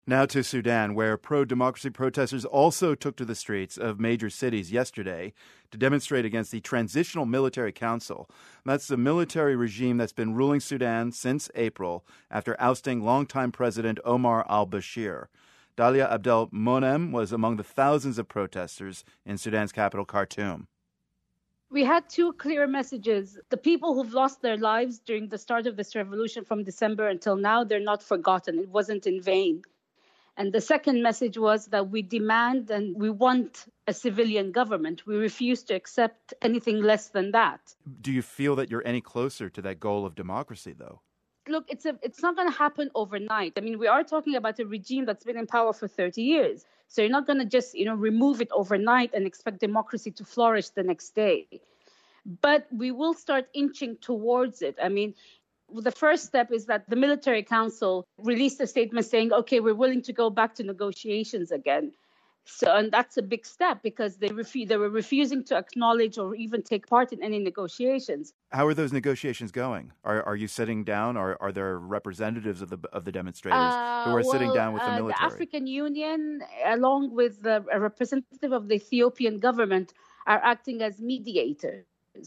Now to Sudan, where pro-democracy protesters also took to the streets of major cities yesterday to demonstrate against the Transitional Military Council. That's the military regime that's been ruling Sudan since April after ousting longtime President Omar al-Bashir. Dalia Abdel Monem was among the thousands of protesters in Sudan's capital, Khartoum. We had two clear messages. The people who've lost their lives during the start of this revolution from December until now, they're not forgotten. It wasn't in vain. And the second message was that we demand and we want a civilian government. We refuse to accept anything less than that. Do you feel that you're any closer to that goal of democracy, though? Look, it's not going to happen overnight. I mean, we are talking about a regime that's been in power for 30 years. So you're not going to just, remove it overnight and expect democracy to flourish the next day. But we will start inching towards it. I mean, the first step is that the military council released a statement saying, okay, we're willing to go back to negotiations again. And that's a big step because they were refusing to acknowledge or even take part in any negotiations. How are those negotiations going? Are you sitting down, or are there representatives of the demonstrators who are sitting down with the military? The African Union, along with a representative of the Ethiopian government, are acting as mediators.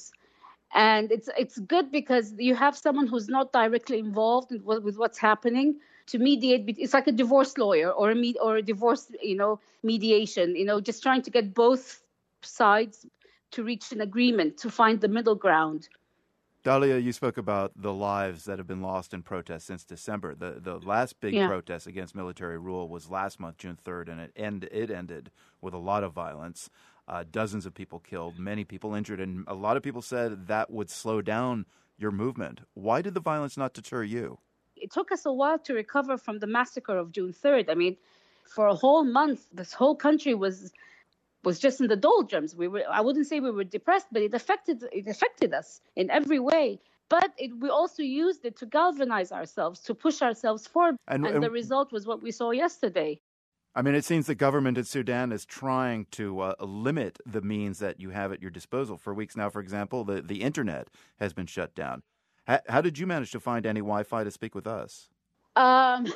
And it's good because you have someone who's not directly involved with what's happening to mediate. It's like a divorce lawyer or a divorce, mediation, just trying to get both sides to reach an agreement, to find the middle ground. Dalia, you spoke about the lives that have been lost in protests since December. The last big protest against military rule was last month, June 3rd, and it ended with a lot of violence. Dozens of people killed, many people injured, and a lot of people said that would slow down your movement. Why did the violence not deter you? It took us a while to recover from the massacre of June 3rd. I mean, for a whole month, this whole country was just in the doldrums. I wouldn't say we were depressed, but it affected us in every way. But we also used it to galvanize ourselves, to push ourselves forward. And the result was what we saw yesterday. I mean, it seems the government in Sudan is trying to limit the means that you have at your disposal. For weeks now, for example, the internet has been shut down. How did you manage to find any Wi-Fi to speak with us? I'm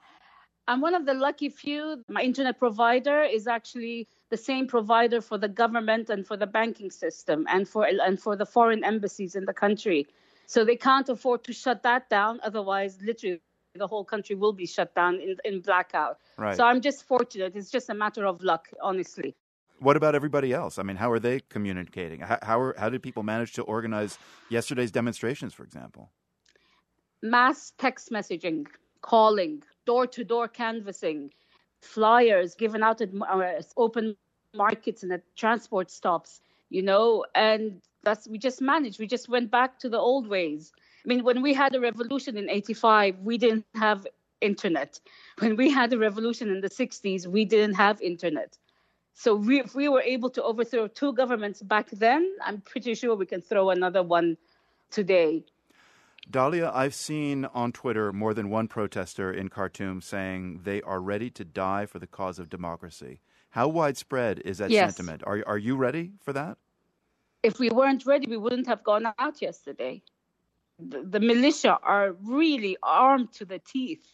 one of the lucky few. My internet provider is actually the same provider for the government and for the banking system and for the foreign embassies in the country. So they can't afford to shut that down. Otherwise, literally, the whole country will be shut down in blackout. Right. So I'm just fortunate. It's just a matter of luck, honestly. What about everybody else? I mean, how are they communicating? How did people manage to organize yesterday's demonstrations, for example? Mass text messaging, calling, door-to-door canvassing, flyers given out at open markets and at transport stops, and we just managed. We just went back to the old ways. I mean, when we had a revolution in 1985, we didn't have internet. When we had a revolution in the 1960s, we didn't have internet. So if we were able to overthrow two governments back then, I'm pretty sure we can throw another one today. Dalia, I've seen on Twitter more than one protester in Khartoum saying they are ready to die for the cause of democracy. How widespread is that sentiment? Are you ready for that? If we weren't ready, we wouldn't have gone out yesterday. The militia are really armed to the teeth,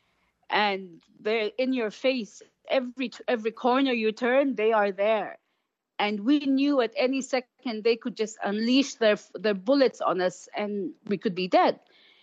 and they're in your face. Every corner you turn, they are there. And we knew at any second they could just unleash their bullets on us and we could be dead.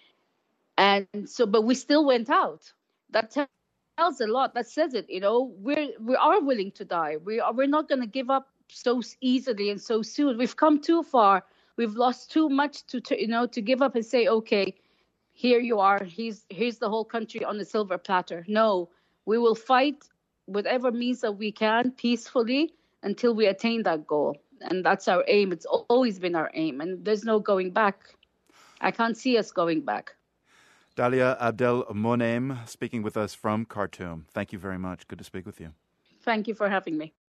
And so, but we still went out. That tells a lot. That says it, we are willing to die. We're not going to give up so easily and so soon. We've come too far. We've lost too much to give up and say, okay, here you are. Here's the whole country on a silver platter. No, we will fight whatever means that we can peacefully until we attain that goal. And that's our aim. It's always been our aim. And there's no going back. I can't see us going back. Dalia Abdel Monem speaking with us from Khartoum. Thank you very much. Good to speak with you. Thank you for having me.